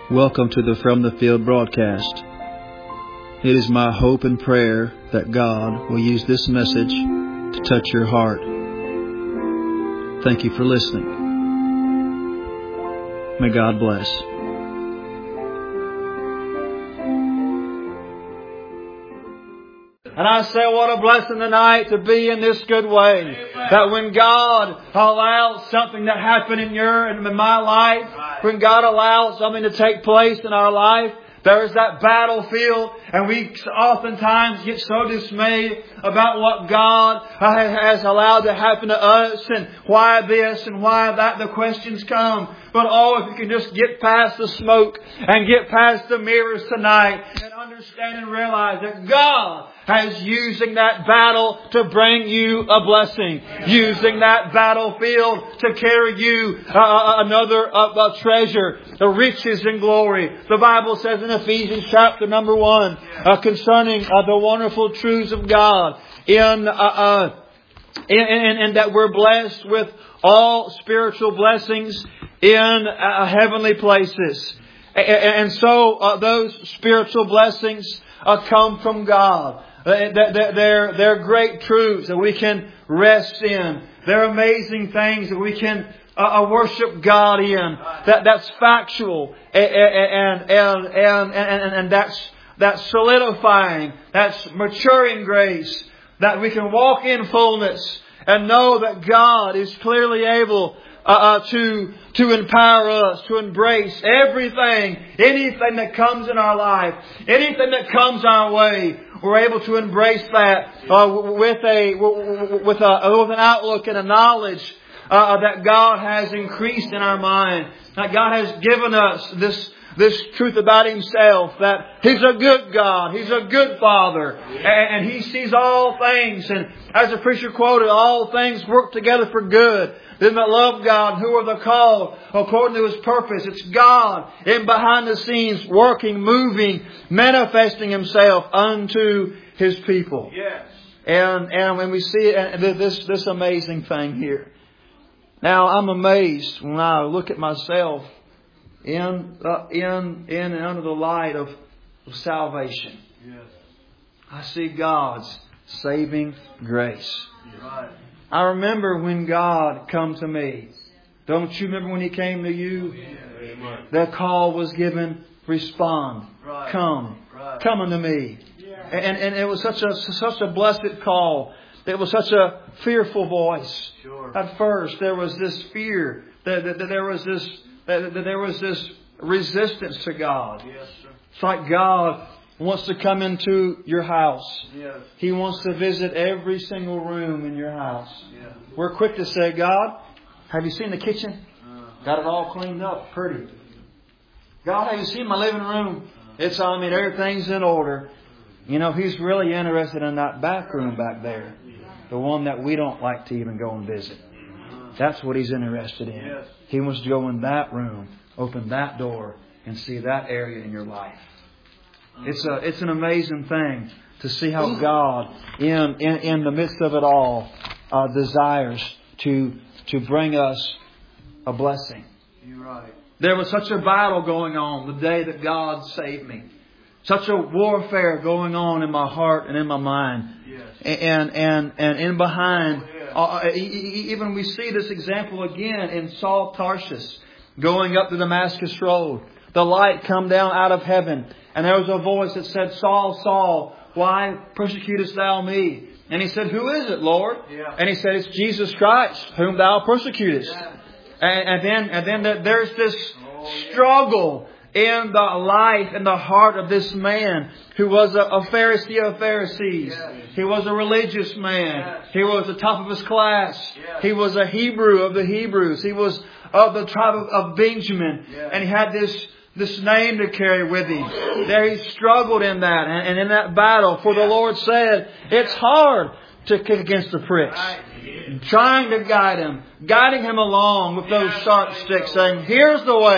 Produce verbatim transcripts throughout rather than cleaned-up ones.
Welcome to the From the Field broadcast. It is my hope and prayer that God will use this message to touch your heart. Thank you for listening. May God bless. And I say, what a blessing tonight to be in this good way. Amen. That when God allows something to happen in your and in my life, right. When God allows something to take place in our life, there is that battlefield, and we oftentimes get so dismayed about what God has allowed to happen to us, and why this and why that. The questions come. But oh, if you can just get past the smoke and get past the mirrors tonight and understand and realize that God has using that battle to bring you a blessing. Using that battlefield to carry you uh, another uh, treasure, the riches and glory. The Bible says in Ephesians chapter number one uh, concerning uh, the wonderful truths of God in, uh, uh, in, in, in that we're blessed with all spiritual blessings in uh, heavenly places. And so uh, those spiritual blessings uh, come from God. They're, they're great truths that we can rest in. They're amazing things that we can uh, worship God in. That, that's factual. And, and, and, and, and, and that's, that's solidifying. That's maturing grace. That we can walk in fullness and know that God is clearly able Uh, uh, to to empower us to embrace everything, anything that comes in our life, anything that comes our way. We're able to embrace that uh, with a with a with an outlook and a knowledge uh, that God has increased in our mind. That God has given us this this truth about Himself, that He's a good God, He's a good Father, and He sees all things. And as the preacher quoted, all things work together for good. Them that love God, who are the called according to His purpose. It's God in behind the scenes, working, moving, manifesting Himself unto His people. Yes. And and when we see it, this this amazing thing here. Now I'm amazed when I look at myself in uh, in in and under the light of, of salvation. Yes. I see God's saving grace. Right. I remember when God come to me. Don't you remember when He came to you? Amen. That call was given, respond, right. Come, right. Come unto me. Yeah. And, and it was such a such a blessed call. It was such a fearful voice. Sure. At first there was this fear. That, that, that there was this that, that there was this resistance to God. Yes, sir. It's like God wants to come into your house. Yes. He wants to visit every single room in your house. Yes. We're quick to say, God, have you seen the kitchen? Uh, Got it all cleaned up, pretty. God, have you seen my living room? Uh, it's, I mean, everything's in order. You know, He's really interested in that back room back there. The one that we don't like to even go and visit. That's what He's interested in. Yes. He wants to go in that room, open that door, and see that area in your life. It's a it's an amazing thing to see how God, in in, in the midst of it all, uh, desires to to bring us a blessing. You're right. There was such a battle going on the day that God saved me. Such a warfare going on in my heart and in my mind. Yes. And and and in behind, oh, yeah. uh, even we see this example again in Saul of Tarsus going up the Damascus road. The light come down out of heaven. And there was a voice that said, Saul, Saul, why persecutest thou me? And he said, who is it, Lord? Yeah. And he said, it's Jesus Christ, whom thou persecutest. Yeah. And, and then, and then the, there's this oh, struggle yeah. in the life, in the heart of this man who was a, a Pharisee of Pharisees. Yeah. He was a religious man. Yeah. He was the top of his class. Yeah. He was a Hebrew of the Hebrews. He was of the tribe of, of Benjamin. Yeah. And he had this This name to carry with him. There he struggled in that and, and in that battle. For the Lord said, it's hard to kick against the pricks. Trying to guide him. Guiding him along with those sharp sticks. Saying, here's the way.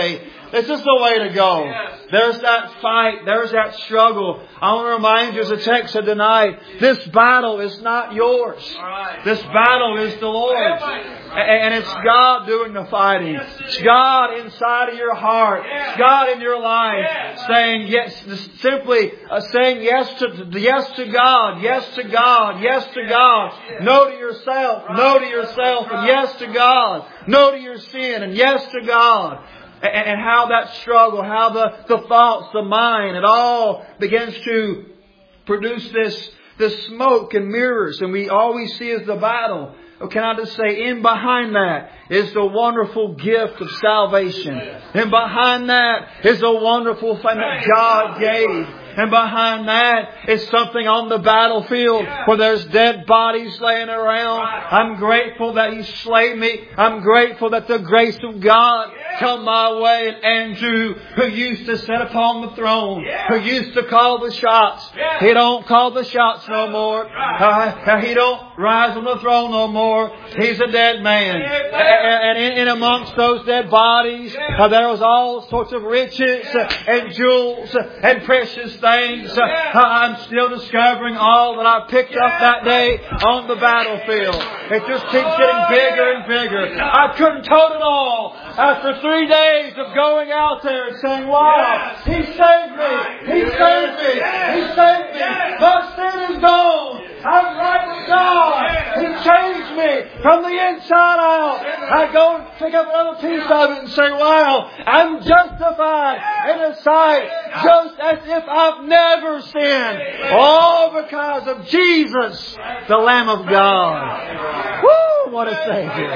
This is the way to go. Yes. There's that fight. There's that struggle. I want to remind you as the text said tonight, this battle is not yours. Right. This battle is the Lord's. And it's God doing the fighting. It's God inside of your heart. It's God in your life saying yes, simply uh, saying yes to yes to God, yes to God, yes to God. No to yourself, no to yourself, and yes to God. No to your sin, and yes to God. And how that struggle, how the, the thoughts, the mind, it all begins to produce this, this smoke and mirrors. And we all we see is the battle. Oh, can I just say, in behind that is the wonderful gift of salvation. And behind that is the wonderful thing that God gave. And behind that is something on the battlefield where there's dead bodies laying around. I'm grateful that He slayed me. I'm grateful that the grace of God come my way. And Andrew, who used to sit upon the throne, who used to call the shots, he don't call the shots no more. Uh, he don't rise on the throne no more. He's a dead man. And in, in amongst those dead bodies, uh, there was all sorts of riches uh, and jewels uh, and precious things. Uh, I'm still discovering all that I picked up that day on the battlefield. It just keeps getting bigger and bigger. I couldn't tote it all after three days of going out there and saying, wow, He saved me. He saved me. He saved me. My sin is gone. I'm right with God. He changed me from the inside out. I go and pick up another piece of it and say, wow, I'm justified in His sight just as if I've never sinned. All because of Jesus, the Lamb of God. Woo! What a Savior.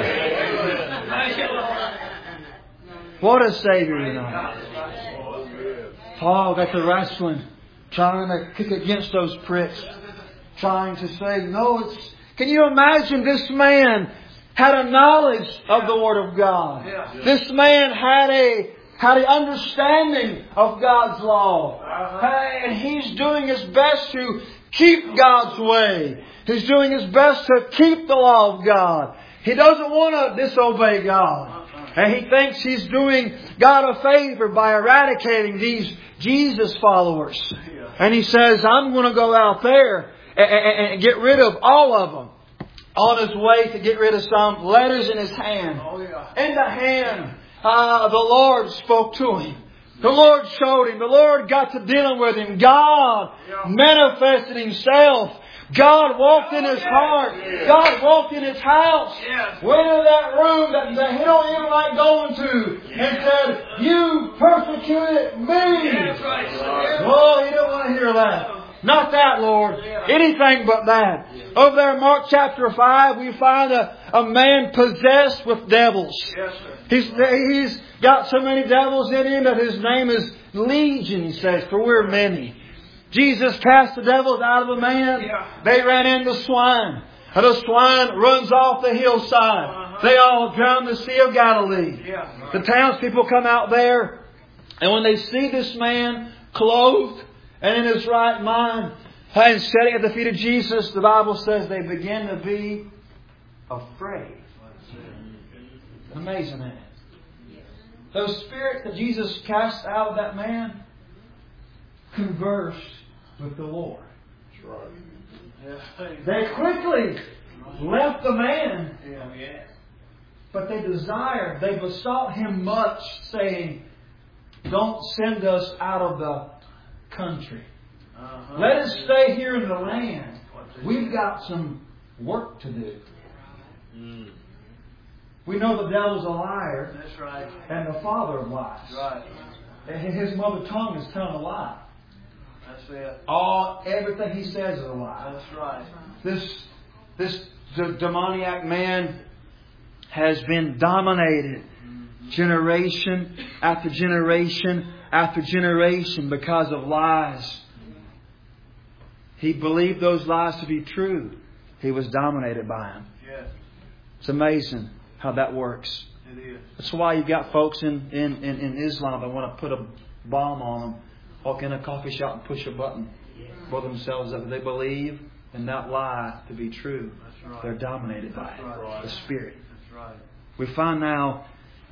What a Savior tonight. Paul got to wrestling, trying to kick against those pricks. Trying to say, no, it's... Can you imagine this man had a knowledge of the Word of God. Yeah. This man had a had an understanding of God's law. Uh-huh. And he's doing his best to keep God's way. He's doing his best to keep the law of God. He doesn't want to disobey God. And he thinks he's doing God a favor by eradicating these Jesus followers. And he says, I'm going to go out there and get rid of all of them. On his way to get rid of some, letters in his hand. Oh, yeah. In the hand, uh, the Lord spoke to him. The Lord showed him. The Lord got to dealing with him. God yeah. manifested Himself. God walked in his heart. Yeah. God walked in his house. Yeah. Went into that room that, that he don't even like going to. Yeah. And said, you persecuted me. Yeah, right. Oh, he didn't want to hear that. Not that, Lord. Anything but that. Over there in Mark chapter five, we find a, a man possessed with devils. Yes, sir. He's, he's got so many devils in him that his name is Legion, he says, for we're many. Jesus cast the devils out of the man. Yeah. They ran into swine. And the swine runs off the hillside. Uh-huh. They all drown the Sea of Galilee. Yeah. The townspeople come out there. And when they see this man clothed and in his right mind, and sitting at the feet of Jesus, the Bible says they begin to be afraid. Amazing, isn't it? Those spirits that Jesus cast out of that man conversed with the Lord. They quickly left the man, but they desired, they besought Him much, saying, don't send us out of the country. Uh-huh. Let us stay here in the land. We've got some work to do. Mm. We know the devil's a liar. That's right. And the father of lies. That's right. And his mother tongue is telling a lie. That's it. All everything he says is a lie. That's right. This this d- demoniac man has been dominated generation after generation after generation because of lies. He believed those lies to be true. He was dominated by them. Yes. It's amazing how that works. It is. That's why you've got folks in, in, in, in Islam that want to put a bomb on them, walk in a coffee shop and push a button for themselves that they believe and that lie to be true. That's right. They're dominated by it. Right. The Spirit. That's right. We find now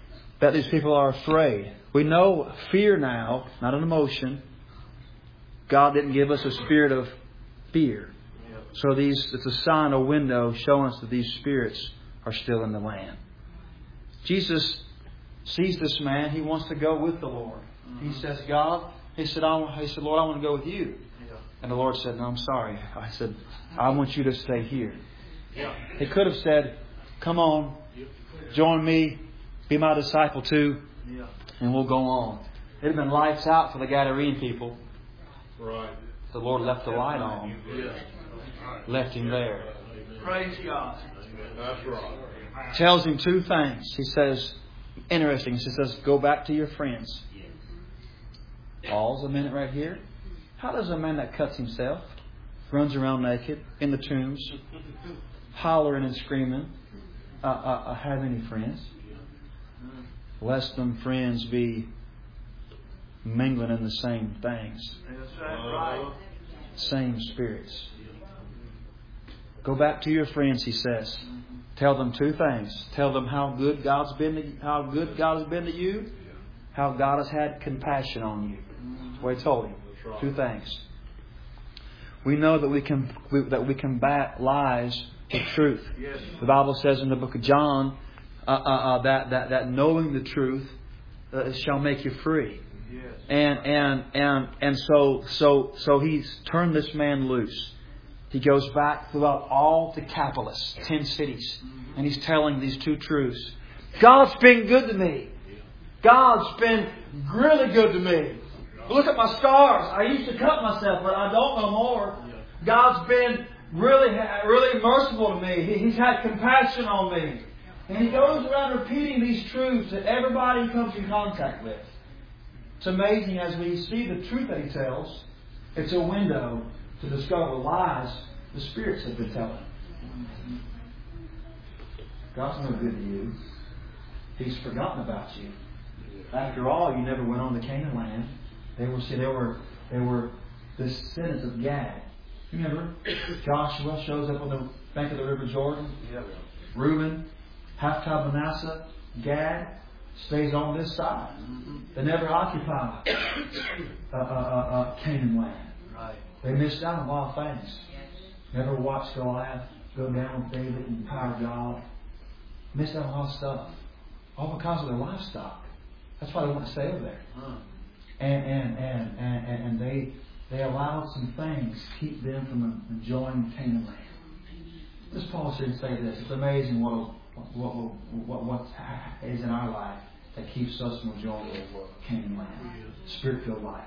that these people are afraid. We know fear now, not an emotion. God didn't give us a spirit of fear. So these, it's a sign, a window showing us that these spirits are still in the land. Jesus sees this man. He wants to go with the Lord. He says, God, he said, I, he said, Lord, I want to go with you. And the Lord said, no, I'm sorry. I said, I want you to stay here. He could have said, come on, join me, be my disciple too, and we'll go on. It would have been lights out for the Gadarene people. Right. The Lord left the light on. Left him there. Praise God. That's right. Tells him two things. He says, interesting, he says, go back to your friends. Pause a minute right here. How does a man that cuts himself, runs around naked, in the tombs, hollering and screaming, uh, uh, uh, have any friends? Lest them friends be mingling in the same things. Same spirits. Go back to your friends, he says. Tell them two things. Tell them how good God's been to, how good God has been to you, how God has had compassion on you. That's what he told him. Two things. We know that we can we, that we combat lies with truth. The Bible says in the book of John uh, uh, uh, that, that that knowing the truth uh, shall make you free. And and and and so so so he's turned this man loose. He goes back throughout all Decapolis, ten cities, and he's telling these two truths. God's been good to me. God's been really good to me. Look at my scars. I used to cut myself, but I don't no more. God's been really, really merciful to me. He's had compassion on me. And he goes around repeating these truths that everybody he comes in contact with. It's amazing as we see the truth that he tells. It's a window to discover lies the spirits have been telling. God's no good to you. He's forgotten about you. After all, you never went on to Canaan land. They were, see, they were, they were the descendants of Gad. Remember, Joshua shows up on the bank of the River Jordan. Yep. Reuben, half-tribe Manasseh, Gad stays on this side. Mm-hmm. They never occupy uh, uh, uh, uh, Canaan land. Right. They missed out on a lot of things. Never watched Goliath go down with David and power God. Missed out on a lot of stuff. All because of their livestock. That's why they want to stay over there. Huh. And and, and, and, and and they they allowed some things to keep them from enjoying Canaan land. This Paul should say this. It's amazing what what what what is in our life that keeps us from enjoying Canaan land, spirit-filled life.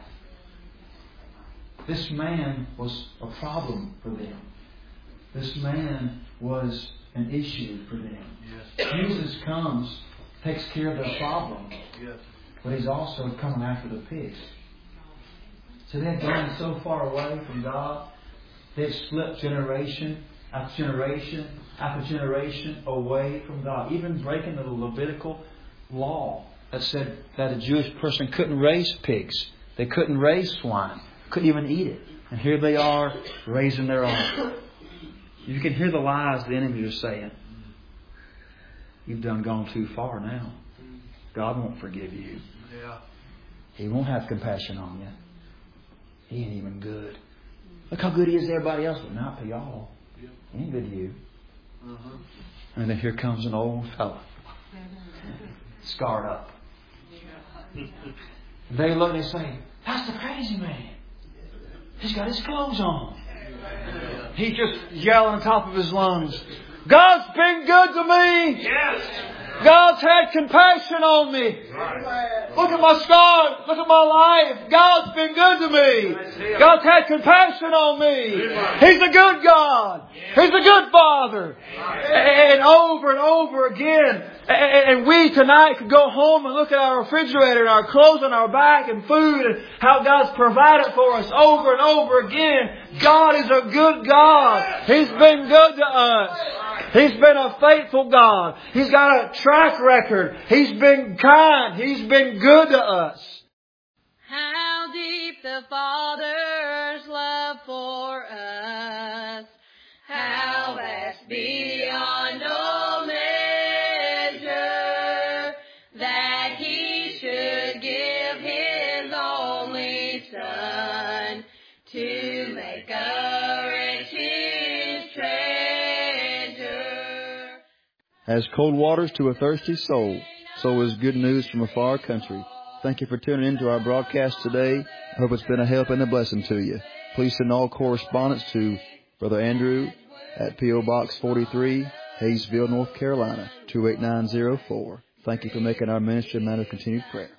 This man was a problem for them. This man was an issue for them. Yes. Jesus comes, takes care of their problem. Yes. But He's also coming after the pigs. So they had gone so far away from God. They had slipped generation after generation after generation away from God. Even breaking the Levitical law that said that a Jewish person couldn't raise pigs. They couldn't raise swine. Couldn't even eat it. And here they are raising their own. You can hear the lies the enemies are saying. You've done gone too far now. God won't forgive you. Yeah. He won't have compassion on you. He ain't even good. Look how good He is to everybody else, but not to y'all. He ain't good to you. Uh-huh. And then here comes an old fella. Scarred up. They look and they say, that's the crazy man. He's got his clothes on. He's just yelling on top of his lungs. God's been good to me. Yes. God's had compassion on me. Look at my scars. Look at my life. God's been good to me. God's had compassion on me. He's a good God. He's a good Father. And over and over again. And we tonight could go home and look at our refrigerator and our clothes on our back and food and how God's provided for us over and over again. God is a good God. He's been good to us. He's been a faithful God. He's got a track record. He's been kind. He's been good to us. How deep the Father's love for us. How vast beyond all measure that As cold waters to a thirsty soul, so is good news from a far country. Thank you for tuning in to our broadcast today. I hope it's been a help and a blessing to you. Please send all correspondence to Brother Andrew at P O Box forty-three, Hayesville, North Carolina, two eight nine zero four. Thank you for making our ministry a matter of continued prayer.